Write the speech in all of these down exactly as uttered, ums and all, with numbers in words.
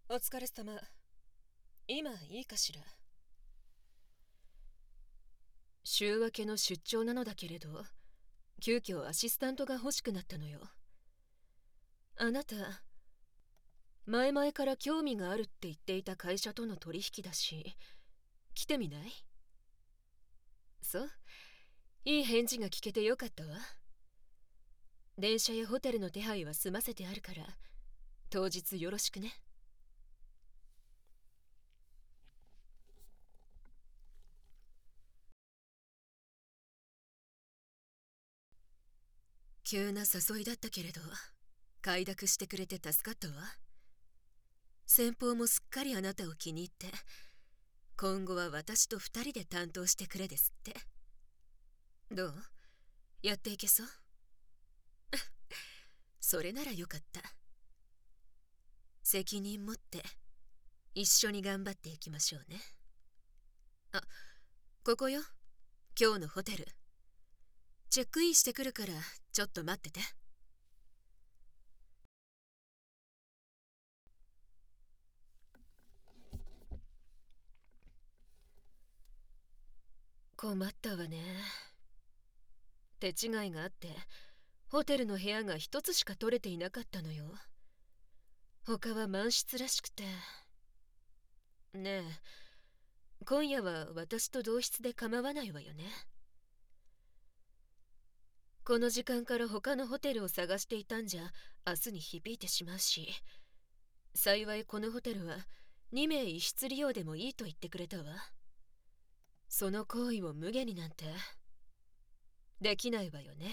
お疲れ様。今いいかしら。週明けの出張なのだけれど、急遽アシスタントが欲しくなったのよ。あなた、前々から興味があるって言っていた会社との取引だし、来てみない？そう、いい返事が聞けてよかったわ。電車やホテルの手配は済ませてあるから、当日よろしくね。急な誘いだったけれど、快諾してくれて助かったわ。先方もすっかりあなたを気に入って、今後は私と二人で担当してくれですって。どう？やっていけそう？それならよかった。責任持って一緒に頑張っていきましょうね。あ、ここよ。今日のホテル。チェックインしてくるからちょっと待ってて。困ったわね。手違いがあってホテルの部屋が一つしか取れていなかったのよ。他は満室らしくて。ねえ、今夜は私と同室で構わないわよね。この時間から他のホテルを探していたんじゃ明日に響いてしまうし、幸いこのホテルはにめい一室利用でもいいと言ってくれたわ。その行為を無下になんてできないわよね。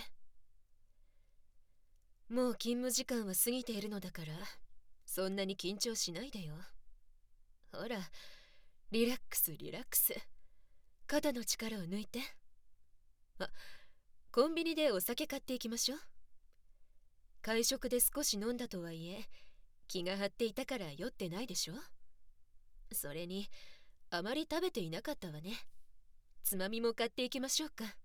もう勤務時間は過ぎているのだから、そんなに緊張しないでよ。ほら、リラックスリラックス。肩の力を抜いて。あ、コンビニでお酒買っていきましょう。会食で少し飲んだとはいえ、気が張っていたから酔ってないでしょ。それにあまり食べていなかったわね。つまみも買っていきましょうか。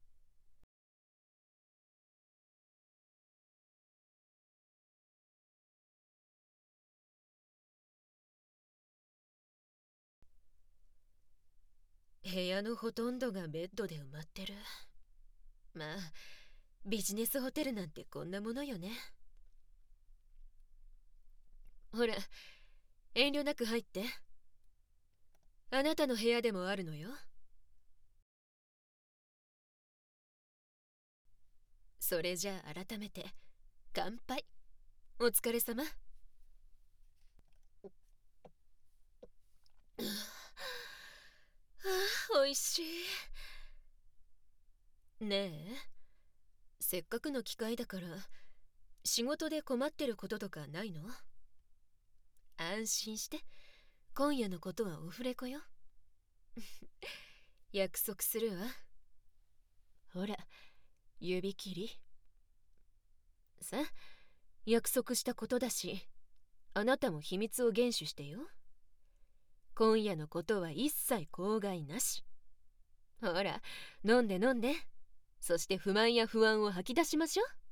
部屋のほとんどがベッドで埋まってる。まあビジネスホテルなんてこんなものよね。ほら、遠慮なく入って。あなたの部屋でもあるのよ。それじゃあ改めて乾杯。お疲れ様。あ、おいしい。ねえ、せっかくの機会だから仕事で困ってることとかないの？安心して、今夜のことはオフレコよ。約束するわ。ほら、指切り。さあ、約束したことだし、あなたも秘密を厳守してよ。今夜のことは一切口外なし。ほら、飲んで飲んで。そして不満や不安を吐き出しましょう。